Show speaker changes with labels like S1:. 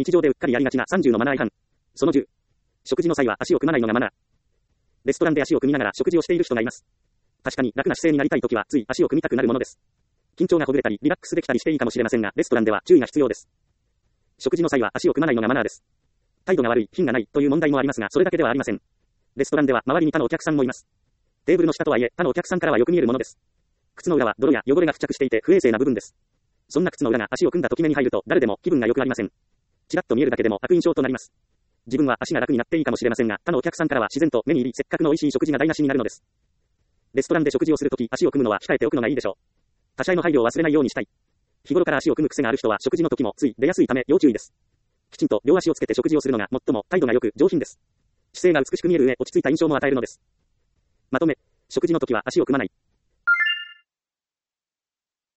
S1: 日常でうっかりやりがちな30のマナー違反。その10。食事の際は足を組まないのがマナー。レストランで足を組みながら食事をしている人がいます。確かに楽な姿勢になりたいときはつい足を組みたくなるものです。緊張がほぐれたりリラックスできたりしていいかもしれませんが、レストランでは注意が必要です。食事の際は足を組まないのがマナーです。態度が悪い、品がないという問題もありますが、それだけではありません。レストランでは周りに他のお客さんもいます。テーブルの下とはいえ、他のお客さんからはよく見えるものです。靴の裏は泥や汚れが付着していて不衛生な部分です。そんな靴の裏が足を組んだとき目に入ると誰でも気分が良くありません。ちらっと見えるだけでも悪印象となります。自分は足が楽になっていいかもしれませんが、他のお客さんからは自然と目に入り、せっかくの美味しい食事が台無しになるのです。レストランで食事をするとき、足を組むのは控えておくのがいいでしょう。他者への配慮を忘れないようにしたい。日頃から足を組む癖がある人は食事の時もつい出やすいため要注意です。きちんと両足をつけて食事をするのが最も態度が良く上品です。姿勢が美しく見える上、落ち着いた印象も与えるのです。まとめ、食事の時は足を組まない。